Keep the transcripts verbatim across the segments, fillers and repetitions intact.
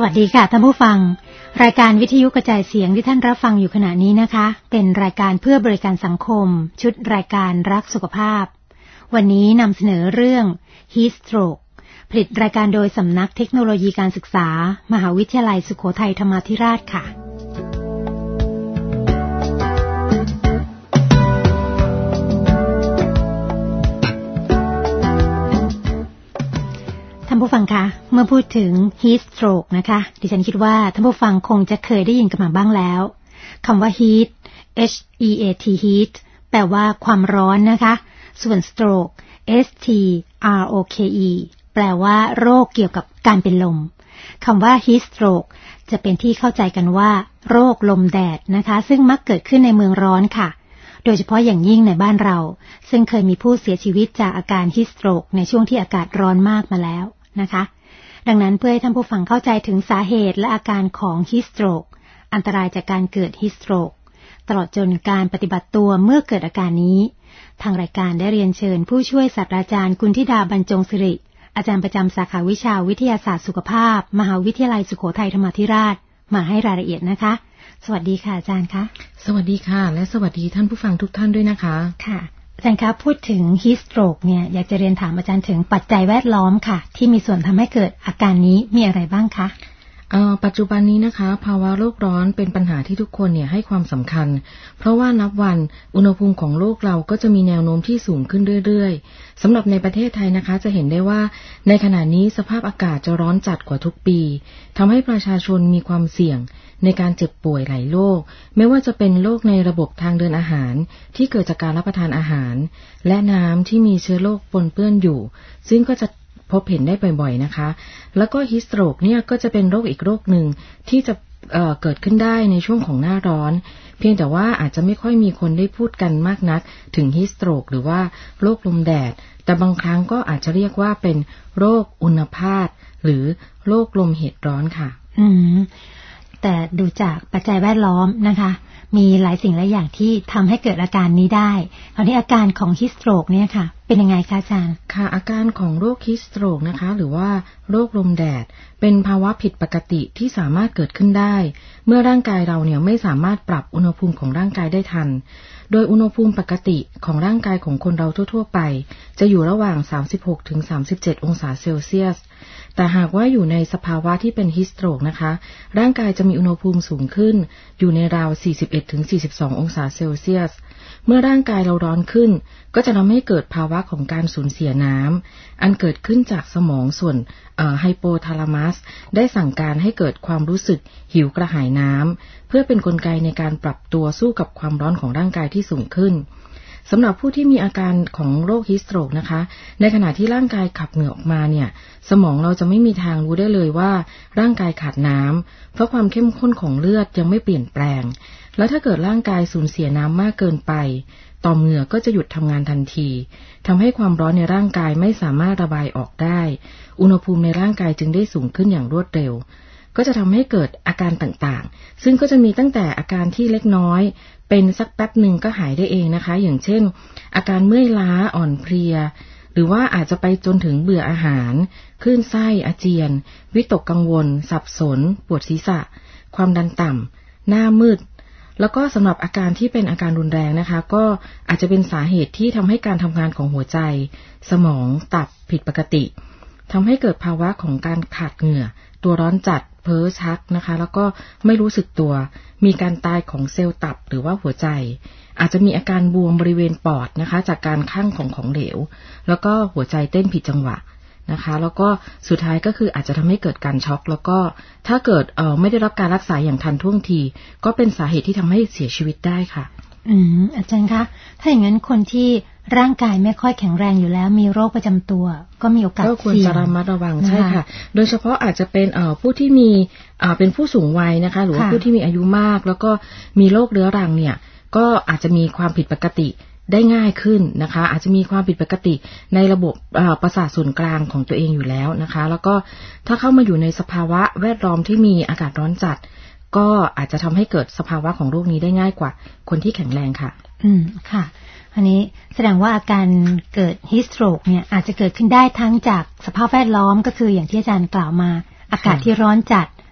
วัสดีค่ะท่านผู้ฟังรายการวิทยุกระจายเสียงที่ท่านรับฟังอยู่ขณะนี้นะคะเป็นรายการเพื่อบริการสังคมชุดรายการรักสุขภาพวันนี้นำเสนอเรื่อง Heat Stroke ผลิตรายการโดยสำนักเทคโนโลยีการศึกษามหาวิทยาลัยสุโขทัยธรรมาธิราชค่ะท่านผู้ฟังคะเมื่อพูดถึง heat stroke นะคะดิฉันคิดว่าท่านผู้ฟังคงจะเคยได้ยินกันมาบ้างแล้วคำว่า heat h e a t heat แปลว่าความร้อนนะคะส่วน stroke s t r o k e แปลว่าโรคเกี่ยวกับการเป็นลมคำว่า heat stroke จะเป็นที่เข้าใจกันว่าโรคลมแดดนะคะซึ่งมักเกิดขึ้นในเมืองร้อนค่ะโดยเฉพาะอย่างยิ่งในบ้านเราซึ่งเคยมีผู้เสียชีวิตจากอาการ heat stroke ในช่วงที่อากาศร้อนมากมาแล้วนะคะดังนั้นเพื่อให้ท่านผู้ฟังเข้าใจถึงสาเหตุและอาการของ heat stroke อันตรายจากการเกิด heat stroke ตลอดจนการปฏิบัติตัวเมื่อเกิดอาการนี้ทางรายการได้เรียนเชิญผู้ช่วยศาสตราจารย์กุณฑิดาบรรจงศิริอาจารย์ประจำสาขาวิชาวิทยาศาสตร์สุขภาพมหาวิทยาลัยสุโขทัยธรรมาธิราชมาให้รายละเอียดนะคะสวัสดีค่ะอาจารย์คะสวัสดีค่ะและสวัสดีท่านผู้ฟังทุกท่านด้วยนะคะค่ะอาจารย์คะพูดถึง heat stroke เนี่ยอยากจะเรียนถามอาจารย์ถึงปัจจัยแวดล้อมค่ะที่มีส่วนทำให้เกิดอาการนี้มีอะไรบ้างคะเอ่อปัจจุบันนี้นะคะภาวะโลกร้อนเป็นปัญหาที่ทุกคนเนี่ยให้ความสำคัญเพราะว่านับวันอุณหภูมิของโลกเราก็จะมีแนวโน้มที่สูงขึ้นเรื่อยๆสำหรับในประเทศไทยนะคะจะเห็นได้ว่าในขณะนี้สภาพอากาศจะร้อนจัดกว่าทุกปีทำให้ประชาชนมีความเสี่ยงในการเจ็บป่วยหลายโรคไม่ว่าจะเป็นโรคในระบบทางเดินอาหารที่เกิดจากการรับประทานอาหารและน้ำที่มีเชื้อโรคปนเปื้อนอยู่ซึ่งก็จะพบเห็นได้บ่อยๆนะคะแล้วก็ heat stroke เนี่ยก็จะเป็นโรคอีกโรคหนึ่งที่จะเอ่อเกิดขึ้นได้ในช่วงของหน้าร้อนเพียงแต่ว่าอาจจะไม่ค่อยมีคนได้พูดกันมากนักถึง heat stroke หรือว่าโรคลมแดดแต่บางครั้งก็อาจจะเรียกว่าเป็นโรคอุณหภาคหรือโรคลมเหตุร้อนค่ะอืมแต่ดูจากปัจจัยแวดล้อมนะคะมีหลายสิ่งหลายอย่างที่ทำให้เกิดอาการนี้ได้ตอนนี้อาการของ heat stroke เนี่ยค่ะเป็นยังไงคะอาจารย์ค่ะอาการของโรค heat stroke นะคะหรือว่าโรคลมแดดเป็นภาวะผิดปกติที่สามารถเกิดขึ้นได้เมื่อร่างกายเราเนี่ยไม่สามารถปรับอุณหภูมิของร่างกายได้ทันโดยอุณหภูมิปกติของร่างกายของคนเราทั่วๆไปจะอยู่ระหว่าง สามสิบหกถึงสามสิบเจ็ด องศาเซลเซียสแต่หากว่าอยู่ในสภาวะที่เป็น heat stroke นะคะร่างกายจะมีอุณหภูมิสูงขึ้นอยู่ในราว สี่สิบเอ็ดถึงสี่สิบสอง องศาเซลเซียสเมื่อร่างกายเราร้อนขึ้นก็จะทำให้เกิดภาวะของการสูญเสียน้ำอันเกิดขึ้นจากสมองส่วนไฮโปทาลามัสได้สั่งการให้เกิดความรู้สึกหิวกระหายน้ำเพื่อเป็นกลไกในการปรับตัวสู้กับความร้อนของร่างกายที่สูงขึ้นสำหรับผู้ที่มีอาการของโรค heat stroke นะคะในขณะที่ร่างกายขับเหงื่อออกมาเนี่ยสมองเราจะไม่มีทางรู้ได้เลยว่าร่างกายขาดน้ำเพราะความเข้มข้นของเลือดยังไม่เปลี่ยนแปลงแล้วถ้าเกิดร่างกายสูญเสียน้ำมากเกินไปต่อมเหงื่อก็จะหยุดทำงานทันทีทำให้ความร้อนในร่างกายไม่สามารถระบายออกได้อุณหภูมิในร่างกายจึงได้สูงขึ้นอย่างรวดเร็วก็จะทำให้เกิดอาการต่างๆซึ่งก็จะมีตั้งแต่อาการที่เล็กน้อยเป็นสักแป๊บหนึ่งก็หายได้เองนะคะอย่างเช่นอาการเมื่อยล้าอ่อนเพลียหรือว่าอาจจะไปจนถึงเบื่ออาหารคลื่นไส้อาเจียนวิตกกังวลสับสนปวดศีรษะความดันต่ำหน้ามืดแล้วก็สำหรับอาการที่เป็นอาการรุนแรงนะคะก็อาจจะเป็นสาเหตุที่ทำให้การทำงานของหัวใจสมองตับผิดปกติทำให้เกิดภาวะของการขาดเหงื่อตัวร้อนจัดเพ้อชักนะคะแล้วก็ไม่รู้สึกตัวมีการตายของเซลล์ตับหรือว่าหัวใจอาจจะมีอาการบวมบริเวณปอดนะคะจากการคั่งของของเหลวแล้วก็หัวใจเต้นผิดจังหวะนะคะแล้วก็สุดท้ายก็คืออาจจะทำให้เกิดการช็อกแล้วก็ถ้าเกิดเอ่อไม่ได้รับการรักษาอย่างทันท่วงทีก็เป็นสาเหตุที่ทำให้เสียชีวิตได้ค่ะอืมอาจารย์คะถ้าอย่างนั้นคนที่ร่างกายไม่ค่อยแข็งแรงอยู่แล้วมีโรคประจำตัวก็มีโอกาสเสี่ยงก็ควรจะระมัดระวังใช่ค่ะโดยเฉพาะอาจจะเป็นเอ่อผู้ที่มีอ่าเป็นผู้สูงวัยนะคะหรือว่าผู้ที่มีอายุมากแล้วก็มีโรคเรื้อรังเนี่ยก็อาจจะมีความผิดปกติได้ง่ายขึ้นนะคะอาจจะมีความผิดปกติในระบบประสาทส่วนกลางของตัวเองอยู่แล้วนะคะแล้วก็ถ้าเข้ามาอยู่ในสภาวะแวดล้อมที่มีอากาศร้อนจัดก็อาจจะทำให้เกิดสภาวะของโรคนี้ได้ง่ายกว่าคนที่แข็งแรงค่ะอืมค่ะอันนี้แสดงว่าอาการเกิด heat stroke เนี่ยอาจจะเกิดขึ้นได้ทั้งจากสภาพแวดล้อมก็คืออย่างที่อาจารย์กล่าวมาอากาศที่ร้อนจัด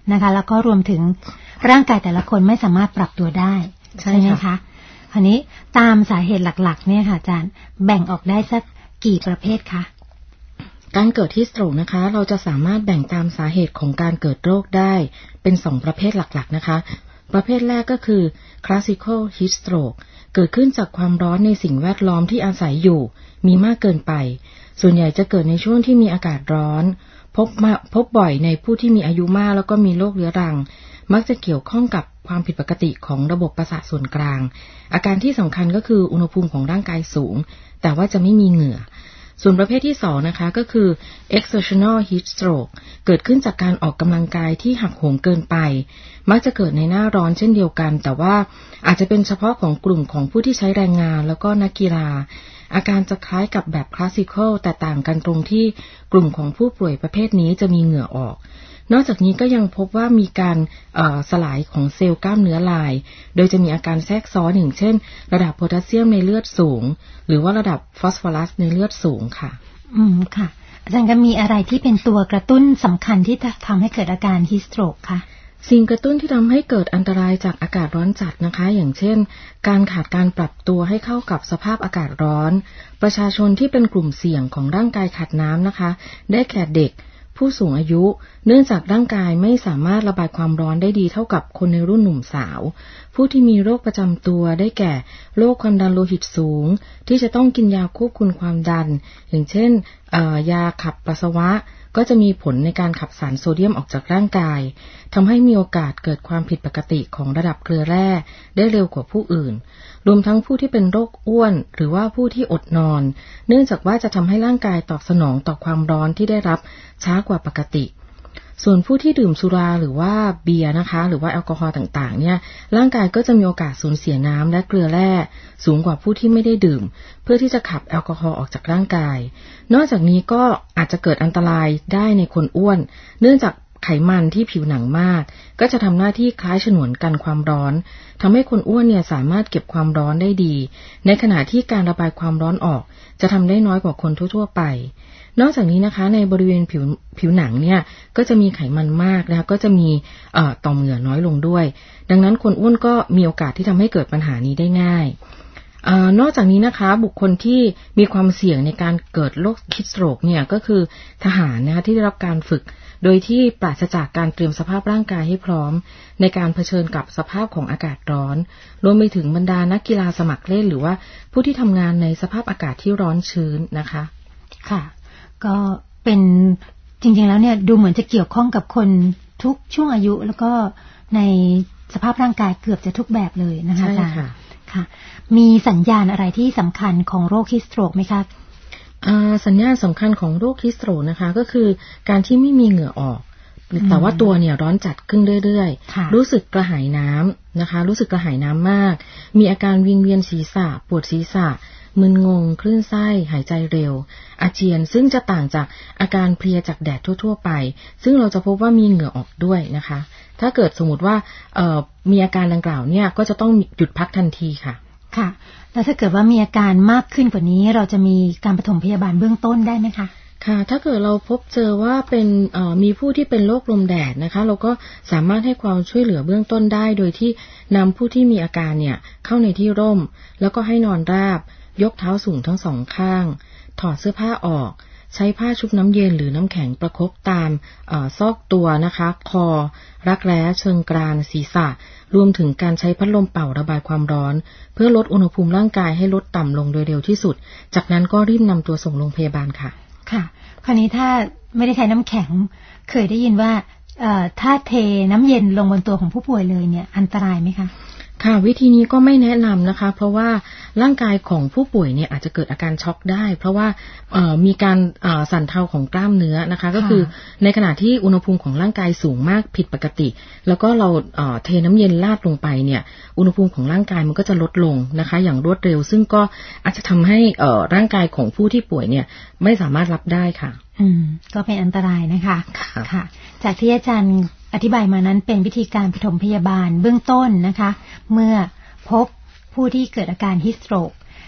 นะคะแล้วก็รวมถึงร่างกายแต่ละคนไม่สามารถปรับตัวได้ใช่ไหมคะคราวนี้ตามสาเหตุหลักๆเนี่ยค่ะอาจารย์แบ่งออกได้สักกี่ประเภทคะการเกิดฮีทสโตรกนะคะเราจะสามารถแบ่งตามสาเหตุของการเกิดโรคได้เป็นสองประเภทหลักๆนะคะประเภทแรกก็คือ classical heat stroke เกิดขึ้นจากความร้อนในสิ่งแวดล้อมที่อาศัยอยู่มีมากเกินไปส่วนใหญ่จะเกิดในช่วงที่มีอากาศร้อนพบมาพบบ่อยในผู้ที่มีอายุมากแล้วก็มีโรคเรื้อรังมักจะเกี่ยวข้องกับความผิดปกติของระบบประสาทส่วนกลางอาการที่สำคัญก็คืออุณหภูมิของร่างกายสูงแต่ว่าจะไม่มีเหงื่อส่วนประเภทที่สองนะคะก็คือ exertional heat stroke เกิดขึ้นจากการออกกำลังกายที่หักโหมเกินไปมักจะเกิดในหน้าร้อนเช่นเดียวกันแต่ว่าอาจจะเป็นเฉพาะของกลุ่มของผู้ที่ใช้แรงงานแล้วก็นักกีฬาอาการจะคล้ายกับแบบคลาสสิคอลแต่ต่างกันตรงที่กลุ่มของผู้ป่วยประเภทนี้จะมีเหงื่อออกนอกจากนี้ก็ยังพบว่ามีการสลายของเซลล์กล้ามเนื้อลายโดยจะมีอาการแทรกซ้อนอย่างเช่นระดับโพแทสเซียมในเลือดสูงหรือว่าระดับฟอสฟอรัสในเลือดสูงค่ะอืมค่ะอาจารย์ก็มีอะไรที่เป็นตัวกระตุ้นสำคัญที่จะทำให้เกิดอาการฮีทสโตรกคะสิ่งกระตุ้นที่ทำให้เกิดอันตรายจากอากาศร้อนจัดนะคะอย่างเช่นการขาดการปรับตัวให้เข้ากับสภาพอากาศร้อนประชาชนที่เป็นกลุ่มเสี่ยงของร่างกายขาดน้ำนะคะได้แก่เด็กผู้สูงอายุเนื่องจากร่างกายไม่สามารถระบายความร้อนได้ดีเท่ากับคนในรุ่นหนุ่มสาวผู้ที่มีโรคประจำตัวได้แก่โรคความดันโลหิตสูงที่จะต้องกินยาควบคุมความดันอย่างเช่นยาขับปัสสาวะก็จะมีผลในการขับสารโซเดียมออกจากร่างกายทำให้มีโอกาสเกิดความผิดปกติของระดับเกลือแร่ได้เร็วกว่าผู้อื่นรวมทั้งผู้ที่เป็นโรคอ้วนหรือว่าผู้ที่อดนอนเนื่องจากว่าจะทำให้ร่างกายตอบสนองต่อความร้อนที่ได้รับช้ากว่าปกติส่วนผู้ที่ดื่มสุราหรือว่าเบียร์นะคะหรือว่าแอลกอฮอล์ต่างๆเนี่ยร่างกายก็จะมีโอกาสสูญเสียน้ำและเกลือแร่สูงกว่าผู้ที่ไม่ได้ดื่มเพื่อที่จะขับแอลกอฮอล์ออกจากร่างกายนอกจากนี้ก็อาจจะเกิดอันตรายได้ในคนอ้วนเนื่องจากไขมันที่ผิวหนังมากก็จะทำหน้าที่คล้ายฉนวนกันความร้อนทำให้คนอ้วนเนี่ยสามารถเก็บความร้อนได้ดีในขณะที่การระบายความร้อนออกจะทำได้น้อยกว่าคนทั่วๆไปนอกจากนี้นะคะในบริเวณผิวผิวหนังเนี่ยก็จะมีไขมันมากนะคะก็จะมีเอ่อต่อมเหงื่อน้อยลงด้วยดังนั้นคนอ้วนก็มีโอกาสที่ทำให้เกิดปัญหานี้ได้ง่ายเอ่อนอกจากนี้นะคะบุคคลที่มีความเสี่ยงในการเกิดโรคฮีทสโตรกเนี่ยก็คือทหารนะคะที่ได้รับการฝึกโดยที่ปราศจากการเตรียมสภาพร่างกายให้พร้อมในการเผชิญกับสภาพของอากาศร้อนรวมไปถึงบรรดานักกีฬาสมัครเล่นหรือว่าผู้ที่ทำงานในสภาพอากาศที่ร้อนชื้นนะคะค่ะก็เป็นจริงๆแล้วเนี่ยดูเหมือนจะเกี่ยวข้องกับคนทุกช่วงอายุแล้วก็ในสภาพร่างกายเกือบจะทุกแบบเลยนะคะอาจารย์ค่ะมีสัญญาณอะไรที่สำคัญของโรคฮีทสโตรกไหมคะสัญญาณสำคัญของโรคฮีทสโตรกนะคะก็คือการที่ไม่มีเหงื่อออกแต่ว่าตัวเนี่ยร้อนจัดขึ้นเรื่อยๆรู้สึกกระหายน้ำนะคะรู้สึกกระหายน้ำมากมีอาการวิงเวียนศีรษะปวดศีรษะมึนงงคลื่นไส้หายใจเร็วอาเจียนซึ่งจะต่างจากอาการเพลียจากแดดทั่วๆไปซึ่งเราจะพบว่ามีเหงื่อออกด้วยนะคะถ้าเกิดสมมติว่ามีอาการดังกล่าวเนี่ยก็จะต้องหยุดพักทันทีค่ะค่ะแล้วถ้าเกิดว่ามีอาการมากขึ้นกว่านี้เราจะมีการปฐมพยาบาลเบื้องต้นได้ไหมคะค่ะถ้าเกิดเราพบเจอว่าเป็นมีผู้ที่เป็นโรคลมแดดนะคะเราก็สามารถให้ความช่วยเหลือเบื้องต้นได้โดยที่นำผู้ที่มีอาการเนี่ยเข้าในที่ร่มแล้วก็ให้นอนราบยกเท้าสูงทั้งสองข้างถอดเสื้อผ้าออกใช้ผ้าชุบน้ำเย็นหรือน้ำแข็งประคบตามซอกตัวนะคะคอรักแร้เชิงกรานศีรษะรวมถึงการใช้พัดลมเป่าระบายความร้อนเพื่อลดอุณหภูมิร่างกายให้ลดต่ำลงโดยเร็วที่สุดจากนั้นก็รีบนำตัวส่งโรงพยาบาลค่ะค่ะคราวนี้ถ้าไม่ได้ใช้น้ำแข็งเคยได้ยินว่าถ้าเทน้ำเย็นลงบนตัวของผู้ป่วยเลยเนี่ยอันตรายไหมคะค่ะวิธีนี้ก็ไม่แนะนำนะคะเพราะว่าร่างกายของผู้ป่วยเนี่ยอาจจะเกิดอาการช็อกได้เพราะว่ามีการสั่นเทาของกล้ามเนื้อนะคะก็คือในขณะที่อุณหภูมิของร่างกายสูงมากผิดปกติแล้วก็เราเทน้ำเย็นราดลงไปเนี่ยอุณหภูมิของร่างกายมันก็จะลดลงนะคะอย่างรวดเร็วซึ่งก็อาจจะทำให้ร่างกายของผู้ที่ป่วยเนี่ยไม่สามารถรับได้ค่ะอืมก็เป็นอันตรายนะคะค่ะจากที่อาจารย์อธิบายมานั้นเป็นวิธีการปฐมพยาบาลเบื้องต้นนะคะเมื่อพบผู้ที่เกิดอาการฮีทสโตรก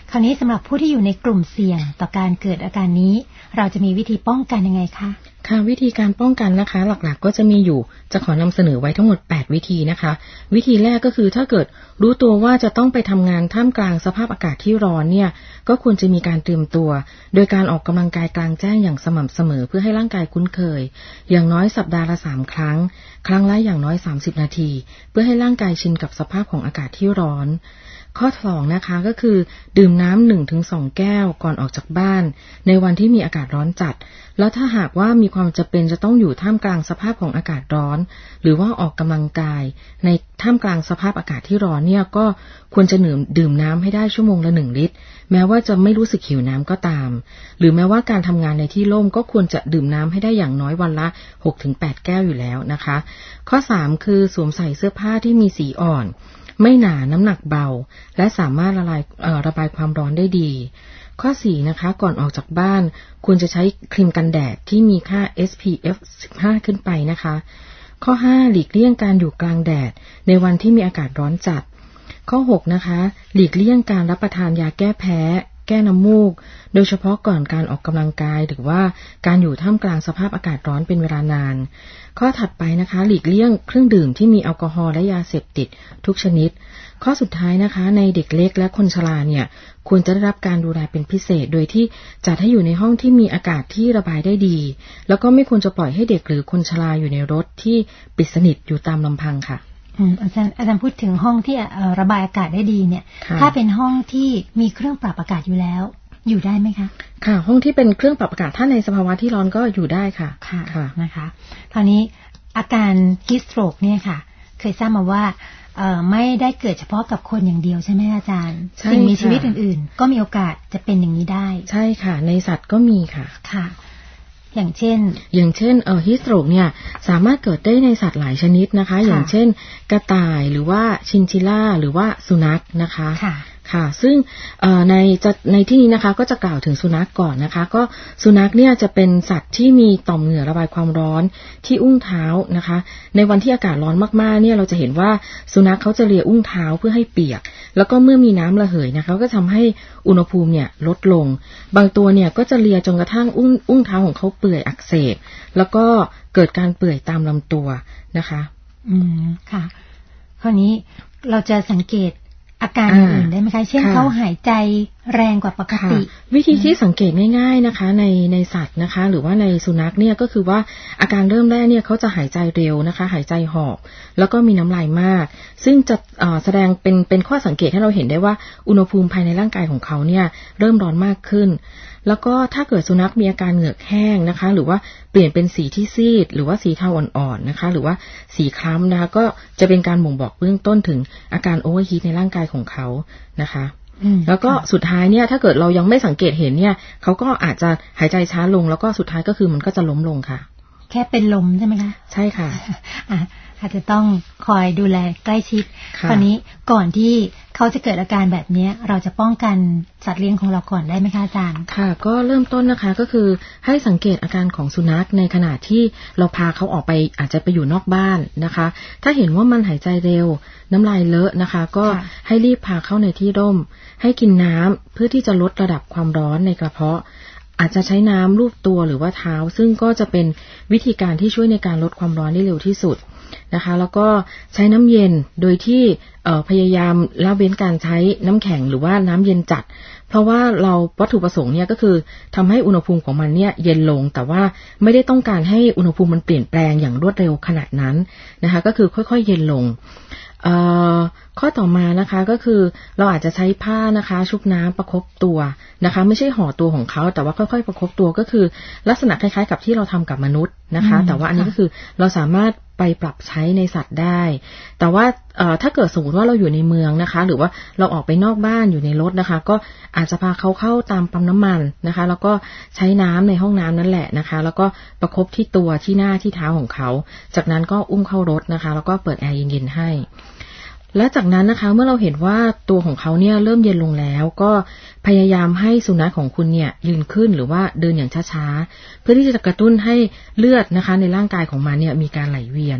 คราวนี้สำหรับผู้ที่อยู่ในกลุ่มเสี่ยงต่อการเกิดอาการนี้เราจะมีวิธีป้องกันยังไงคะค่ะวิธีการป้องกันนะคะหลักๆก็จะมีอยู่จะขอนำเสนอไว้ทั้งหมดแปดวิธีนะคะวิธีแรกก็คือถ้าเกิดรู้ตัวว่าจะต้องไปทำงานท่ามกลางสภาพอากาศที่ร้อนเนี่ยก็ควรจะมีการเตรียมตัวโดยการออกกำลังกายกลางแจ้งอย่างสม่ำเสมอเพื่อให้ร่างกายคุ้นเคยอย่างน้อยสัปดาห์ละสามครั้งครั้งละอย่างน้อยสามสิบนาทีเพื่อให้ร่างกายชินกับสภาพของอากาศที่ร้อนข้อสองนะคะก็คือดื่มน้ำ หนึ่งถึงสอง แก้วก่อนออกจากบ้านในวันที่มีอากาศร้อนจัดแล้วถ้าหากว่ามีความจำเป็นจะต้องอยู่ท่ามกลางสภาพของอากาศร้อนหรือว่าออกกำลังกายในท่ามกลางสภาพอากาศที่ร้อนเนี่ยก็ควรจะดื่มดื่มน้ำให้ได้ชั่วโมงละหนึ่งลิตรแม้ว่าจะไม่รู้สึกหิวน้ำก็ตามหรือแม้ว่าการทำงานในที่ร่มก็ควรจะดื่มน้ำให้ได้อย่างน้อยวันละ หกถึงแปด แก้วอยู่แล้วนะคะข้อสามคือสวมใส่เสื้อผ้าที่มีสีอ่อนไม่หนาน้ำหนักเบาและสามารถละลายเอ่อระบายความร้อนได้ดีข้อสี่นะคะก่อนออกจากบ้านควรจะใช้ครีมกันแดดที่มีค่า เอส พี เอฟ สิบห้า ขึ้นไปนะคะข้อห้าหลีกเลี่ยงการอยู่กลางแดดในวันที่มีอากาศร้อนจัดข้อหกนะคะหลีกเลี่ยงการรับประทานยาแก้แพ้แก้น้ำมูกโดยเฉพาะก่อนการออกกำลังกายหรือว่าการอยู่ท่ามกลางสภาพอากาศร้อนเป็นเวลานานข้อถัดไปนะคะหลีกเลี่ยงเครื่องดื่มที่มีแอลกอฮอล์และยาเสพติดทุกชนิดข้อสุดท้ายนะคะในเด็กเล็กและคนชราเนี่ยควรจะได้รับการดูแลเป็นพิเศษโดยที่จัดให้อยู่ในห้องที่มีอากาศที่ระบายได้ดีแล้วก็ไม่ควรจะปล่อยให้เด็กหรือคนชราอยู่ในรถที่ปิดสนิทอยู่ตามลำพังค่ะอืมอาจารย์อาจารย์พูดถึงห้องที่ระบายอากาศได้ดีเนี่ยถ้าเป็นห้องที่มีเครื่องปรับอากาศอยู่แล้วอยู่ได้ไหมคะค่ะห้องที่เป็นเครื่องปรับอากาศถ้าในสภาวะที่ร้อนก็อยู่ได้ค่ะค่ะค่ะนะคะคราวนี้อาการ heat stroke เนี่ยค่ะเคยทราบมาว่าเอ่อไม่ได้เกิดเฉพาะกับคนอย่างเดียวใช่ไหมอาจารย์สิ่งมีชีวิตอื่นๆก็มีโอกาสจะเป็นอย่างนี้ได้ใช่ค่ะในสัตว์ก็มีค่ะค่ะอย่างเช่นอย่างเช่นเอ่อ heat stroke เนี่ยสามารถเกิดได้ในสัตว์หลายชนิดนะคะอย่างเช่นกระต่ายหรือว่าชินชิล่าหรือว่าสุนัขนะคะค่ะค่ะซึ่งในจะในที่นี้นะคะก็จะกล่าวถึงสุนัขก่อนนะคะก็สุนัขเนี่ยจะเป็นสัตว์ที่มีต่อมเหงื่อระบายความร้อนที่อุ้งเท้านะคะในวันที่อากาศร้อนมากๆเนี่ยเราจะเห็นว่าสุนัขเขาจะเลียอุ้งเท้าเพื่อให้เปียกแล้วก็เมื่อมีน้ำระเหยนะคะก็ทำให้อุณหภูมิเนี่ยลดลงบางตัวเนี่ยก็จะเลียจนกระทั่งอุ้งอุ้งเท้าของเขาเปื่อยอักเสบแล้วก็เกิดการเปื่อยตามลำตัวนะคะอืมค่ะคราวนี้เราจะสังเกตอาการอื่นได้ไหมคะเช่นเขาหายใจแรงกว่าปกติวิธีที่สังเกตง่ายๆนะคะในในสัตว์นะคะหรือว่าในสุนัขเนี่ยก็คือว่าอาการเริ่มแรกเนี่ยเขาจะหายใจเร็วนะคะหายใจหอบแล้วก็มีน้ำลายมากซึ่งจะแสดงเป็นเป็นข้อสังเกตให้เราเห็นได้ว่าอุณหภูมิภายในร่างกายของเขาเนี่ยเริ่มร้อนมากขึ้นแล้วก็ถ้าเกิดสุนัขมีอาการเหงือกแห้งนะคะหรือว่าเปลี่ยนเป็นสีที่ซีดหรือว่าสีเทาอ่อนๆนะคะหรือว่าสีคล้ำนะคะก็จะเป็นการบ่งบอกเบื้องต้นถึงอาการโอเวอร์ฮีทในร่างกายของเขานะคะแล้วก็สุดท้ายเนี่ยถ้าเกิดเรายังไม่สังเกตเห็นเนี่ยเขาก็อาจจะหายใจช้าลงแล้วก็สุดท้ายก็คือมันก็จะล้มลงค่ะแค่เป็นลมใช่ไหมคะใช่ค่ะอาจจะต้องคอยดูแลใกล้ชิดคราวนี้ก่อนที่เขาจะเกิดอาการแบบนี้เราจะป้องกันสัตว์เลี้ยงของเราก่อนได้ไหมคะอาจารย์ค่ะก็เริ่มต้นนะคะก็คือให้สังเกตอาการของสุนัขในขณะที่เราพาเขาออกไปอาจจะไปอยู่นอกบ้านนะคะถ้าเห็นว่ามันหายใจเร็วน้ำลายเลอะนะคะก็ให้รีบพาเข้าในที่ร่มให้กินน้ำเพื่อที่จะลดระดับความร้อนในกระเพาะอาจจะใช้น้ำลูบตัวหรือว่าเท้าซึ่งก็จะเป็นวิธีการที่ช่วยในการลดความร้อนได้เร็วที่สุดนะคะแล้วก็ใช้น้ำเย็นโดยที่พยายามละเว้นการใช้น้ำแข็งหรือว่าน้ำเย็นจัดเพราะว่าเราวัตถุประสงค์เนี่ยก็คือทำให้อุณหภูมิของมันเนี่ยเย็นลงแต่ว่าไม่ได้ต้องการให้อุณหภูมิมันเปลี่ยนแปลงอย่างรวดเร็วขนาดนั้นนะคะก็คือค่อยๆเย็นลงข้อต่อมานะคะก็คือเราอาจจะใช้ผ้านะคะชุบน้ำประคบตัวนะคะไม่ใช่ห่อตัวของเขาแต่ว่าค่อยๆประคบตัวก็คือลักษณะคล้ายๆกับที่เราทำกับมนุษย์นะคะแต่ว่าอันนี้ก็คือเราสามารถไปปรับใช้ในสัตว์ได้แต่ว่าถ้าเกิดสมมติว่าเราอยู่ในเมืองนะคะหรือว่าเราออกไปนอกบ้านอยู่ในรถนะคะก็อาจจะพาเขาเข้าตามปั๊มน้ำมันนะคะแล้วก็ใช้น้ำในห้องน้ำนั่นแหละนะคะแล้วก็ประคบที่ตัวที่หน้าที่เท้าของเขาจากนั้นก็อุ้มเข้ารถนะคะแล้วก็เปิดแอร์เย็นๆให้และจากนั้นนะคะเมื่อเราเห็นว่าตัวของเขาเนี่ยเริ่มเย็นลงแล้วก็พยายามให้สุนัขของคุณเนี่ยยืนขึ้นหรือว่าเดินอย่างช้าๆเพื่อที่จะกระตุ้นให้เลือดนะคะในร่างกายของมันเนี่ยมีการไหลเวียน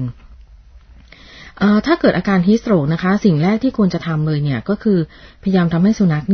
เอ่อถ้าเกิดอาการฮีทสโตรกนะคะสิ่งแรกที่ควรจะทำเลยเนี่ยก็คือพยายามทำให้สุนัขเนี่ยเ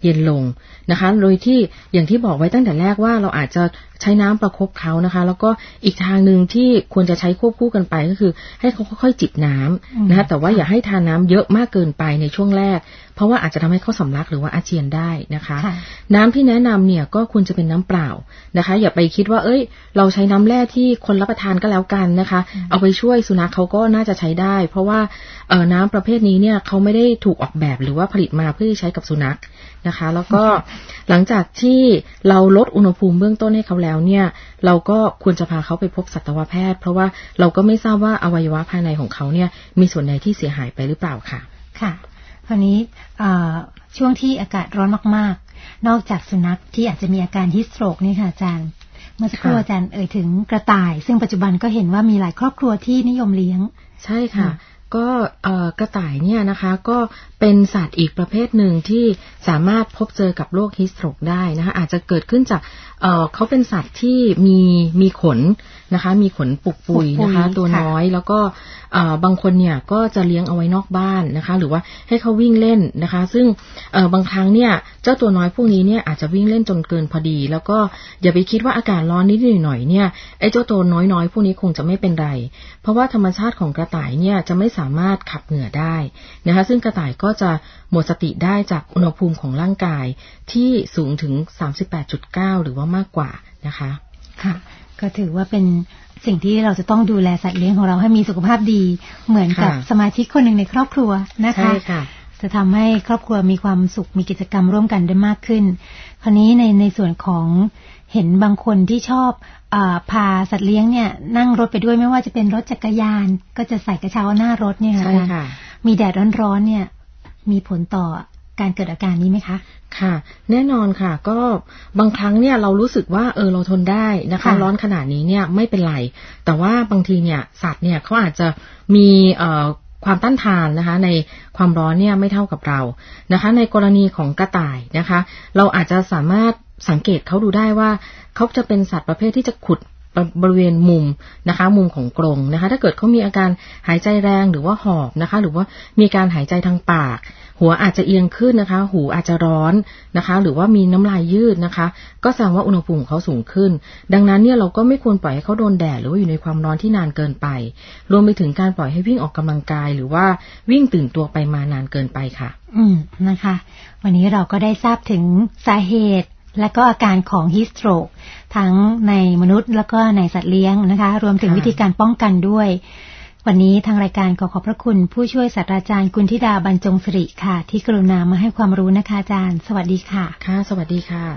เย็นลงนะคะโดยที่อย่างที่บอกไว้ตั้งแต่แรกว่าเราอาจจะใช้น้ำประคบเขานะคะแล้วก็อีกทางนึงที่ควรจะใช้ควบคู่กันไปก็คือให้เขาค่อยๆจิบน้ำนะคะแต่ว่าอย่าให้ทานน้ำเยอะมากเกินไปในช่วงแรกเพราะว่าอาจจะทำให้เขาสำลักหรือว่าอาเจียนได้นะคะน้ำที่แนะนำเนี่ยก็ควรจะเป็นน้ำเปล่านะคะอย่าไปคิดว่าเอ้ยเราใช้น้ำแร่ที่คนรับประทานก็แล้วกันนะคะเอาไปช่วยสุนัขเขาก็น่าจะใช้ได้เพราะว่าเอ่อน้ำประเภทนี้เนี่ยเขาไม่ได้ถูกออกแบบหรือว่าผลิตมาเพื่อใช้กับสุนัขนะคะแล้วก็หลังจากที่เราลดอุณหภูมิเบื้องต้นให้เขาแล้วเนี่ยเราก็ควรจะพาเขาไปพบสัตวแพทย์เพราะว่าเราก็ไม่ทราบว่าอวัยวะภายในของเขาเนี่ยมีส่วนใดที่เสียหายไปหรือเปล่าค่ะค่ะคราวนี้ช่วงที่อากาศร้อนมากๆนอกจากสุนัขที่อาจจะมีอาการฮีทสโตรกนี่ค่ะอาจารย์เมื่อสักครู่อาจารย์เอ่ยถึงกระต่ายซึ่งปัจจุบันก็เห็นว่ามีหลายครอบครัวที่นิยมเลี้ยงใช่ค่ะก็กระต่ายเนี่ยนะคะก็เป็นสัตว์อีกประเภทหนึ่งที่สามารถพบเจอกับโรคฮีทสโตรกได้นะคะอาจจะเกิดขึ้นจาก เอ่อเขาเป็นสัตว์ที่มีมีขนนะคะมีขนปุกปุยนะคะตัวน้อยแล้วก็บางคนเนี่ยก็จะเลี้ยงเอาไว้นอกบ้านนะคะหรือว่าให้เขาวิ่งเล่นนะคะซึ่งบางครั้งเนี่ยเจ้าตัวน้อยพวกนี้เนี่ยอาจจะวิ่งเล่นจนเกินพอดีแล้วก็อย่าไปคิดว่าอากาศร้อนนิดหน่อยเนี่ยไอ้เจ้าตัวน้อยๆพวกนี้คงจะไม่เป็นไรเพราะว่าธรรมชาติของกระต่ายเนี่ยจะไม่สามารถขับเหงื่อได้นะคะซึ่งกระต่ายก็จะหมดสติได้จากอุณหภูมิของร่างกายที่สูงถึง สามสิบแปดจุดเก้า หรือว่ามากกว่านะคะค่ะก็ถือว่าเป็นสิ่งที่เราจะต้องดูแลสัตว์เลี้ยงของเราให้มีสุขภาพดีเหมือนกับสมาชิกคนหนึ่งในครอบครัวนะคะใช่ค่ะจะทำให้ครอบครัวมีความสุขมีกิจกรรมร่วมกันได้มากขึ้นคราวนี้ในในส่วนของเห็นบางคนที่ชอบอ่าพาสัตว์เลี้ยงเนี่ยนั่งรถไปด้วยไม่ว่าจะเป็นรถจักรยานก็จะใส่กระเช้าหน้ารถเนี่ยใช่ค่ะมีแดดร้อนๆเนี่ยมีผลต่อการเกิดอาการนี้ไหมคะค่ะแน่นอนค่ะก็บางครั้งเนี่ยเรารู้สึกว่าเออเราทนได้นะคะร้อนขนาดนี้เนี่ยไม่เป็นไรแต่ว่าบางทีเนี่ยสัตว์เนี่ยเขาอาจจะมีเอ่อความต้านทานนะคะในความร้อนเนี่ยไม่เท่ากับเรานะคะในกรณีของกระต่ายนะคะเราอาจจะสามารถสังเกตเขาดูได้ว่าเขาจะเป็นสัตว์ประเภทที่จะขุดบริเวณมุมนะคะมุมของกรงนะคะถ้าเกิดเขามีอาการหายใจแรงหรือว่าหอบนะคะหรือว่ามีการหายใจทางปากหัวอาจจะเอียงขึ้นนะคะหูอาจจะร้อนนะคะหรือว่ามีน้ำลายยืดนะคะก็แสดงว่าอุณหภูมิของเขาสูงขึ้นดังนั้นเนี่ยเราก็ไม่ควรปล่อยให้เขาโดนแดดหรือว่าอยู่ในความร้อนที่นานเกินไปรวมไปถึงการปล่อยให้วิ่งออกกำลังกายหรือว่าวิ่งตื่นตัวไปมานานเกินไปค่ะอืมนะคะวันนี้เราก็ได้ทราบถึงสาเหตุและก็อาการของ Heat Stroke ทั้งในมนุษย์แล้วก็ในสัตว์เลี้ยงนะคะรวมถึงวิธีการป้องกันด้วยวันนี้ทางรายการขอขอบพระคุณผู้ช่วยศาสตราจารย์กุลธิดาบรรจงสิริค่ะที่กรุณามาให้ความรู้นะคะอาจารย์สวัสดีค่ะค่ะสวัสดีค่ะ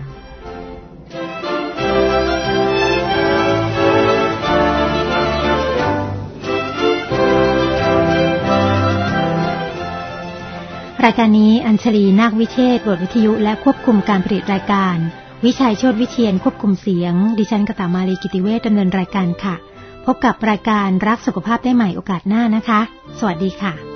รายการนี้อัญชลีนาควิเชษฐ์บทวิทยุและควบคุมการผลิตรายการวิชัยโชติวิเชียรควบคุมเสียงดิฉันกตมาลีกิติเวชดำเนินรายการค่ะพบกับรายการรักสุขภาพได้ใหม่โอกาสหน้านะคะสวัสดีค่ะ